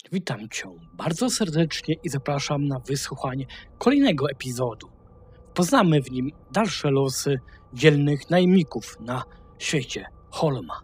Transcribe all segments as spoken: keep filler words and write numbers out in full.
Witam Cię bardzo serdecznie i zapraszam na wysłuchanie kolejnego epizodu. Poznamy w nim dalsze losy dzielnych najemników na świecie Holma.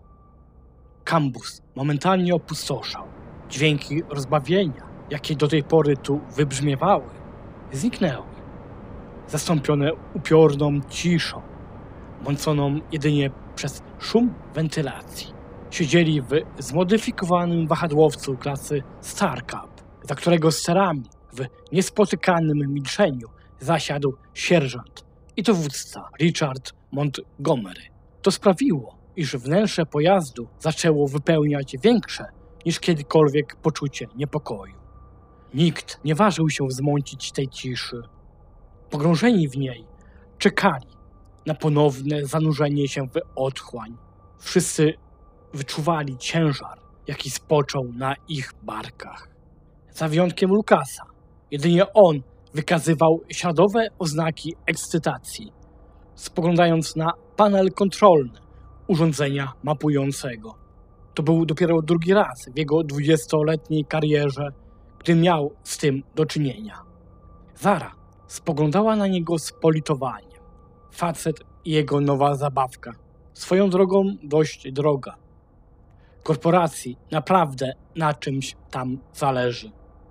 Kambus momentalnie opustoszał. Dźwięki rozbawienia, jakie do tej pory tu wybrzmiewały, zniknęły, zastąpione upiorną ciszą, mąconą jedynie przez szum wentylacji. Siedzieli w zmodyfikowanym wahadłowcu klasy Starcup, za którego sterami w niespotykanym milczeniu zasiadł sierżant i dowódca Richard Montgomery. To sprawiło, iż wnętrze pojazdu zaczęło wypełniać większe niż kiedykolwiek poczucie niepokoju. Nikt nie ważył się zmącić tej ciszy. Pogrążeni w niej czekali na ponowne zanurzenie się w otchłań. Wszyscy wyczuwali ciężar, jaki spoczął na ich barkach. Za wyjątkiem Lucasa, jedynie on wykazywał śladowe oznaki ekscytacji, spoglądając na panel kontrolny urządzenia mapującego. To był dopiero drugi raz w jego dwudziestoletniej karierze, gdy miał z tym do czynienia. Zara spoglądała na niego z politowaniem. Facet i jego nowa zabawka. Swoją drogą dość droga. Korporacji naprawdę na czymś tam zależy.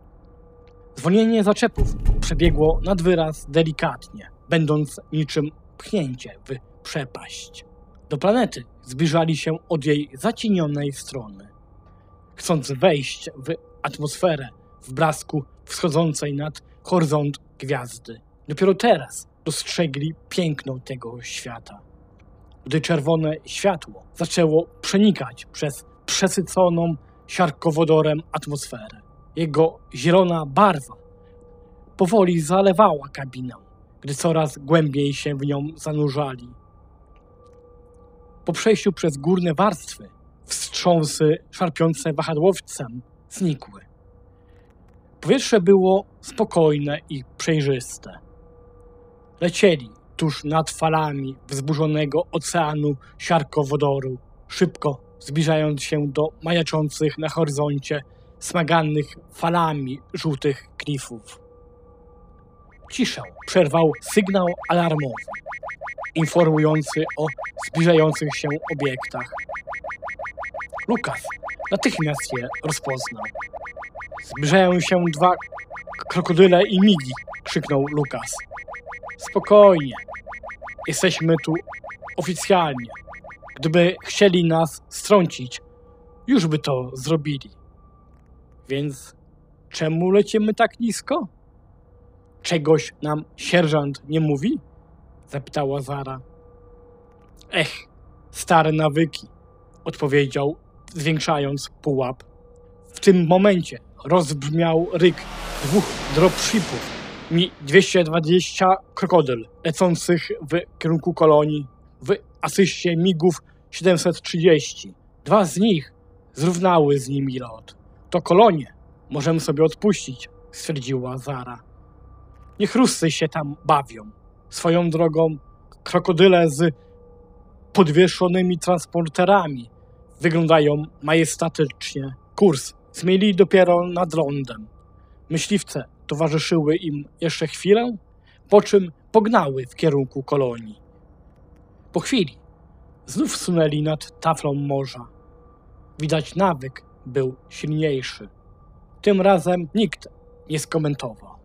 Zwolnienie zaczepów przebiegło nad wyraz delikatnie, będąc niczym pchnięcie w przepaść. Do planety zbliżali się od jej zacienionej strony, chcąc wejść w atmosferę w blasku wschodzącej nad horyzont gwiazdy. Dopiero teraz dostrzegli piękno tego świata. Gdy czerwone światło zaczęło przenikać przez przesyconą siarkowodorem atmosferę. Jego zielona barwa powoli zalewała kabinę, gdy coraz głębiej się w nią zanurzali. Po przejściu przez górne warstwy wstrząsy szarpiące wahadłowcem znikły. Powietrze było spokojne i przejrzyste. Lecieli tuż nad falami wzburzonego oceanu siarkowodoru, szybko zbliżając się do majaczących na horyzoncie smaganych falami żółtych klifów. Ciszę przerwał sygnał alarmowy, informujący o zbliżających się obiektach. Lucas natychmiast je rozpoznał. Zbliżają się dwa krokodyle i migi, krzyknął Lucas. Spokojnie, jesteśmy tu oficjalnie. Gdyby chcieli nas strącić, już by to zrobili. Więc czemu lecimy tak nisko? Czegoś nam sierżant nie mówi? Zapytała Zara. Ech, stare nawyki, odpowiedział, zwiększając pułap. W tym momencie rozbrzmiał ryk dwóch dropshipów, Mi dwieście dwadzieścia krokodyl, lecących w kierunku kolonii w asyście migów siedemset trzydzieści. Dwa z nich zrównały z nimi lot. To kolonie możemy sobie odpuścić, stwierdziła Zara. Niech Ruscy się tam bawią. Swoją drogą krokodyle z podwieszonymi transporterami wyglądają majestatycznie. Kurs zmienili dopiero nad lądem. Myśliwce towarzyszyły im jeszcze chwilę, po czym pognały w kierunku kolonii. Po chwili znów sunęli nad taflą morza. Widać, nawyk był silniejszy. Tym razem nikt nie skomentował.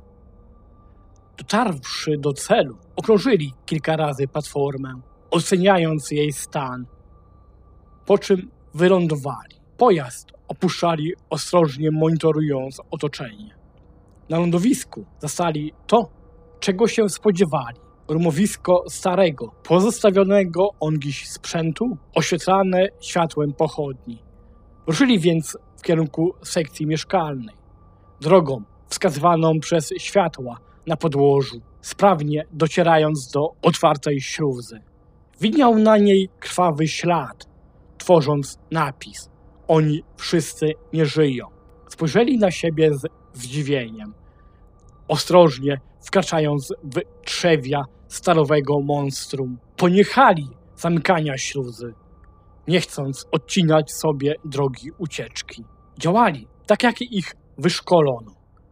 Dotarwszy do celu, okrążyli kilka razy platformę, oceniając jej stan, po czym wylądowali. Pojazd opuszczali ostrożnie, monitorując otoczenie. Na lądowisku zastali to, czego się spodziewali. Rumowisko starego, pozostawionego ongiś sprzętu, oświetlane światłem pochodni. Ruszyli więc w kierunku sekcji mieszkalnej, drogą wskazywaną przez światła na podłożu, sprawnie docierając do otwartej śluzy. Widniał na niej krwawy ślad, tworząc napis: oni wszyscy nie żyją. Spojrzeli na siebie z zdziwieniem, ostrożnie wkraczając w trzewia stalowego monstrum. Poniechali zamykania śluzy, nie chcąc odcinać sobie drogi ucieczki. Działali tak, jak ich wyszkolono.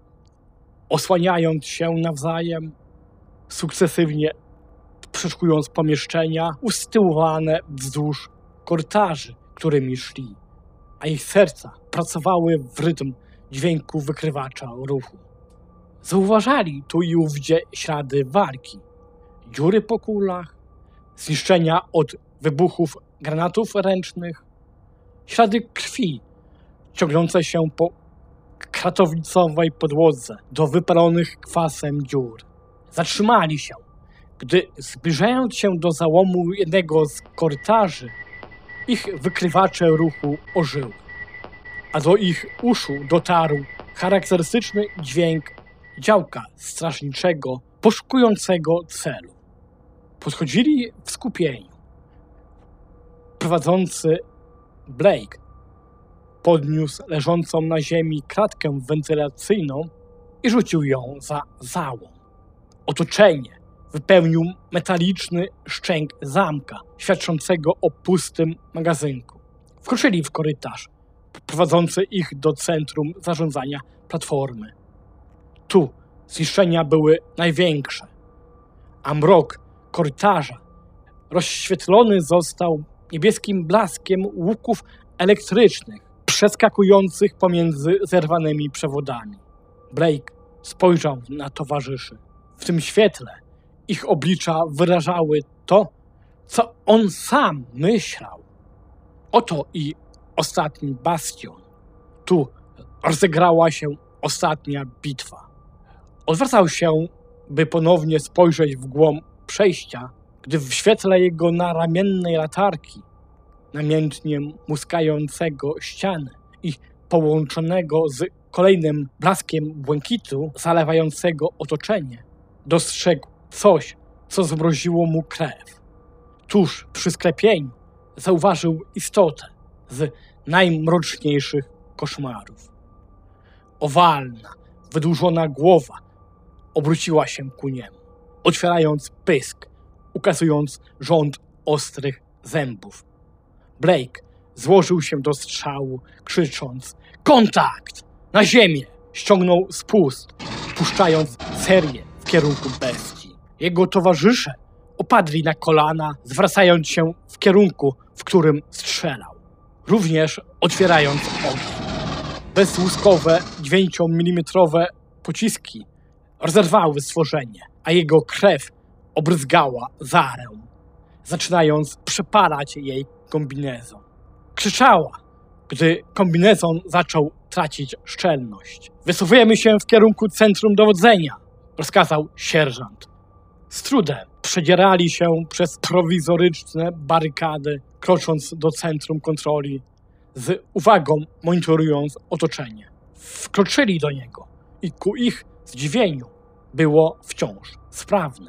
Osłaniając się nawzajem, sukcesywnie przeszukując pomieszczenia usytuowane wzdłuż korytarzy, którymi szli, a ich serca pracowały w rytm dźwięku wykrywacza ruchu. Zauważali tu i ówdzie ślady walki, dziury po kulach, zniszczenia od wybuchów granatów ręcznych, ślady krwi ciągnące się po kratowicowej podłodze do wypalonych kwasem dziur. Zatrzymali się, gdy zbliżając się do załomu jednego z korytarzy, ich wykrywacze ruchu ożyły, a do ich uszu dotarł charakterystyczny dźwięk działka strażniczego poszukującego celu. Podchodzili w skupieniu. Prowadzący Blake podniósł leżącą na ziemi kratkę wentylacyjną i rzucił ją za załom. Otoczenie wypełnił metaliczny szczęk zamka, świadczącego o pustym magazynku. Wkroczyli w korytarz prowadzący ich do centrum zarządzania platformy. Tu zniszczenia były największe, a mrok korytarza rozświetlony został niebieskim blaskiem łuków elektrycznych przeskakujących pomiędzy zerwanymi przewodami. Blake spojrzał na towarzyszy. W tym świetle ich oblicza wyrażały to, co on sam myślał. Oto i ostatni bastion. Tu rozegrała się ostatnia bitwa. Odwracał się, by ponownie spojrzeć w głąb przejścia, gdy w świetle jego naramiennej latarki, namiętnie muskającego ściany i połączonego z kolejnym blaskiem błękitu zalewającego otoczenie, dostrzegł coś, co zmroziło mu krew. Tuż przy sklepieniu zauważył istotę z najmroczniejszych koszmarów. Owalna, wydłużona głowa obróciła się ku niemu, otwierając pysk, ukazując rząd ostrych zębów. Blake złożył się do strzału, krzycząc: kontakt! Na ziemię! Ściągnął spust, puszczając serię w kierunku bestii. Jego towarzysze opadli na kolana, zwracając się w kierunku, w którym strzelał, również otwierając ogień. Bezłuskowe, dziewięciomilimetrowe pociski rozerwały stworzenie, a jego krew obryzgała Zarę, zaczynając przepalać jej kombinezon. Krzyczała, gdy kombinezon zaczął tracić szczelność. Wycofujemy się w kierunku centrum dowodzenia, rozkazał sierżant. Z trudem przedzierali się przez prowizoryczne barykady, krocząc do centrum kontroli, z uwagą monitorując otoczenie. Wkroczyli do niego i ku ich zdziwieniu było wciąż sprawne.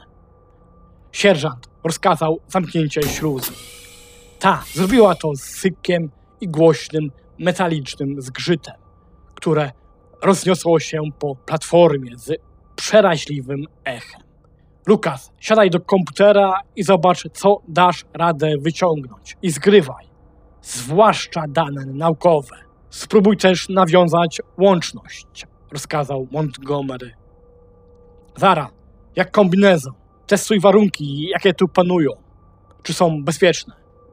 Sierżant rozkazał zamknięcie śluzy. Ta zrobiła to z sykiem i głośnym, metalicznym zgrzytem, które rozniosło się po platformie z przeraźliwym echem. Lukas, siadaj do komputera i zobacz, co dasz radę wyciągnąć. I zgrywaj, zwłaszcza dane naukowe. Spróbuj też nawiązać łączność, rozkazał Montgomery. Zara, jak kombinezon. Testuj warunki, jakie tu panują. Czy są bezpieczne?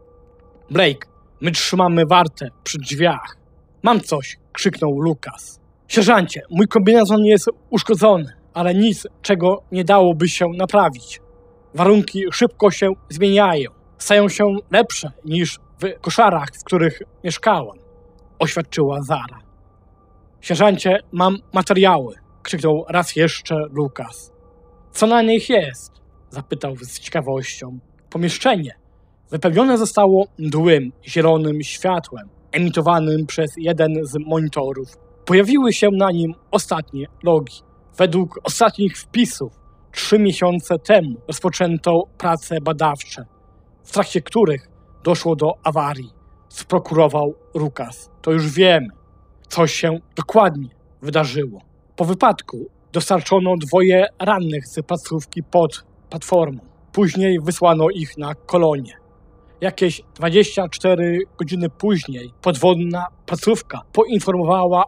Blake, my trzymamy wartę przy drzwiach. Mam coś, krzyknął Lukas. Sierżancie, mój kombinezon jest uszkodzony, ale nic, czego nie dałoby się naprawić. Warunki szybko się zmieniają. Stają się lepsze niż w koszarach, w których mieszkałam, oświadczyła Zara. Sierżancie, mam materiały, krzyknął raz jeszcze Lukas. Co na nich jest? Zapytał z ciekawością. Pomieszczenie wypełnione zostało mdłym, zielonym światłem emitowanym przez jeden z monitorów. Pojawiły się na nim ostatnie logi. Według ostatnich wpisów trzy miesiące temu rozpoczęto prace badawcze, w trakcie których doszło do awarii, sprokurował Lukas. To już wiemy, co się dokładnie wydarzyło. Po wypadku dostarczono dwoje rannych z placówki pod platformą. Później wysłano ich na kolonię. Jakieś dwadzieścia cztery godziny później podwodna placówka poinformowała o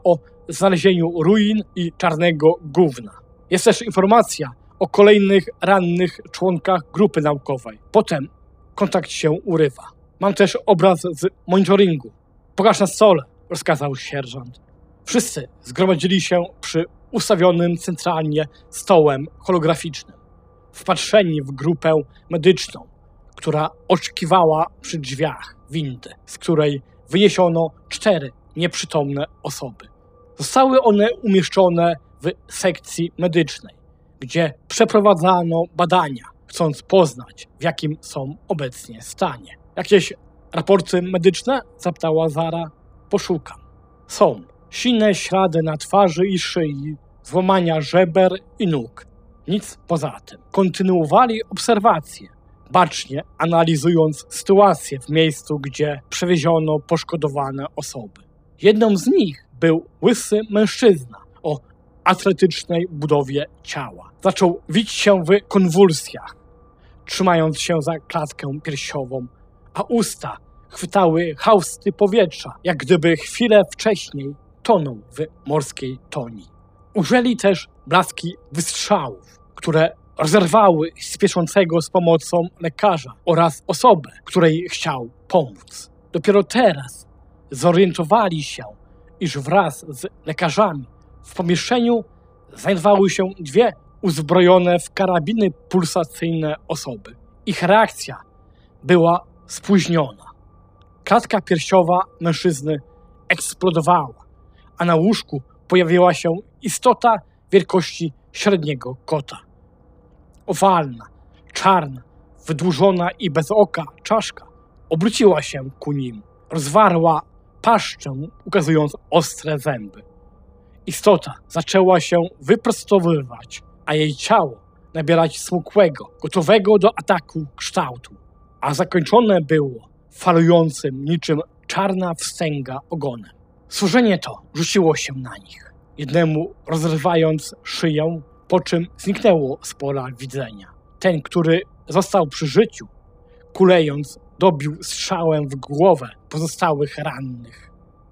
znalezieniu ruin i czarnego gówna. Jest też informacja o kolejnych rannych członkach grupy naukowej. Potem kontakt się urywa. Mam też obraz z monitoringu. Pokaż na stole, rozkazał sierżant. Wszyscy zgromadzili się przy ustawionym centralnie stołem holograficznym, wpatrzeni w grupę medyczną, która oczekiwała przy drzwiach windy, z której wyniesiono cztery nieprzytomne osoby. Zostały one umieszczone w sekcji medycznej, gdzie przeprowadzano badania, chcąc poznać, w jakim są obecnie stanie. Jakieś raporty medyczne? Zapytała Zara. Poszukam. Są silne ślady na twarzy i szyi, złamania żeber i nóg. Nic poza tym. Kontynuowali obserwacje, bacznie analizując sytuację w miejscu, gdzie przewieziono poszkodowane osoby. Jedną z nich był łysy mężczyzna o atletycznej budowie ciała. Zaczął wić się w konwulsjach, trzymając się za klatkę piersiową, a usta chwytały hausty powietrza, jak gdyby chwilę wcześniej tonął w morskiej toni. Użyli też blaski wystrzałów, które rozerwały spieszącego z pomocą lekarza oraz osobę, której chciał pomóc. Dopiero teraz zorientowali się, iż wraz z lekarzami w pomieszczeniu znajdowały się dwie uzbrojone w karabiny pulsacyjne osoby. Ich reakcja była spóźniona. Klatka piersiowa mężczyzny eksplodowała, a na łóżku pojawiła się istota wielkości średniego kota. Owalna, czarna, wydłużona i bez oka czaszka obróciła się ku nim. Rozwarła paszczę, ukazując ostre zęby. Istota zaczęła się wyprostowywać, a jej ciało nabierać smukłego, gotowego do ataku kształtu, a zakończone było falującym niczym czarna wstęga ogonem. Stworzenie to rzuciło się na nich, jednemu rozrywając szyję, po czym zniknęło z pola widzenia. Ten, który został przy życiu, kulejąc, dobił strzałem w głowę pozostałych rannych.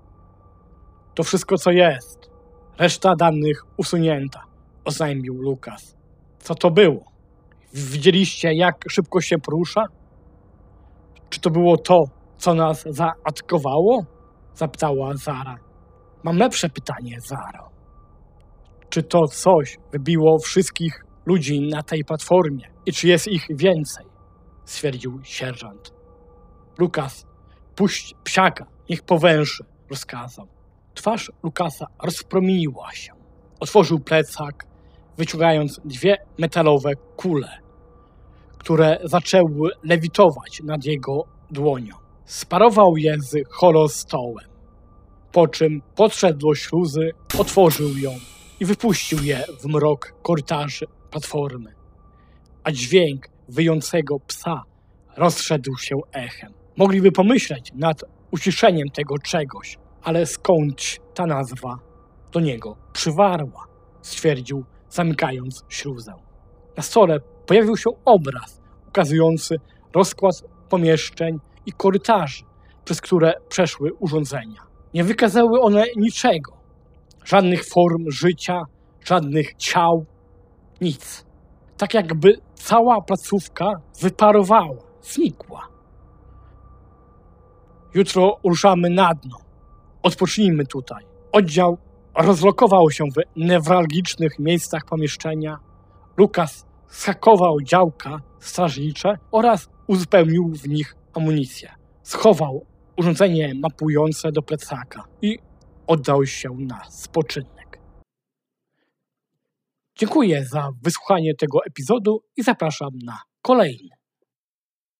To wszystko, co jest. Reszta danych usunięta, oznajmił Lukas. Co to było? Widzieliście, jak szybko się porusza? Czy to było to, co nas zaatakowało? Zapytała Zara. Mam lepsze pytanie, Zaro. Czy to coś wybiło wszystkich ludzi na tej platformie i czy jest ich więcej? Stwierdził sierżant. Lukas, puść psiaka, niech powęży, rozkazał. Twarz Lukasa rozpromieniła się. Otworzył plecak, wyciągając dwie metalowe kule, które zaczęły lewitować nad jego dłonią. Sparował je z holostołem, po czym podszedł do śluzy, otworzył ją i wypuścił je w mrok korytarzy platformy, a dźwięk wyjącego psa rozszedł się echem. Mogliby pomyśleć nad uciszeniem tego czegoś, ale skądś ta nazwa do niego przywarła, stwierdził, zamykając śluzę. Na stole pojawił się obraz ukazujący rozkład pomieszczeń i korytarzy, przez które przeszły urządzenia. Nie wykazały one niczego, żadnych form życia, żadnych ciał, nic. Tak jakby cała placówka wyparowała, znikła. Jutro ruszamy na dno. Odpocznijmy tutaj. Oddział rozlokował się w newralgicznych miejscach pomieszczenia. Lukas schakował działka strażnicze oraz uzupełnił w nich amunicję. Schował urządzenie mapujące do plecaka i oddał się na spoczynek. Dziękuję za wysłuchanie tego epizodu i zapraszam na kolejny.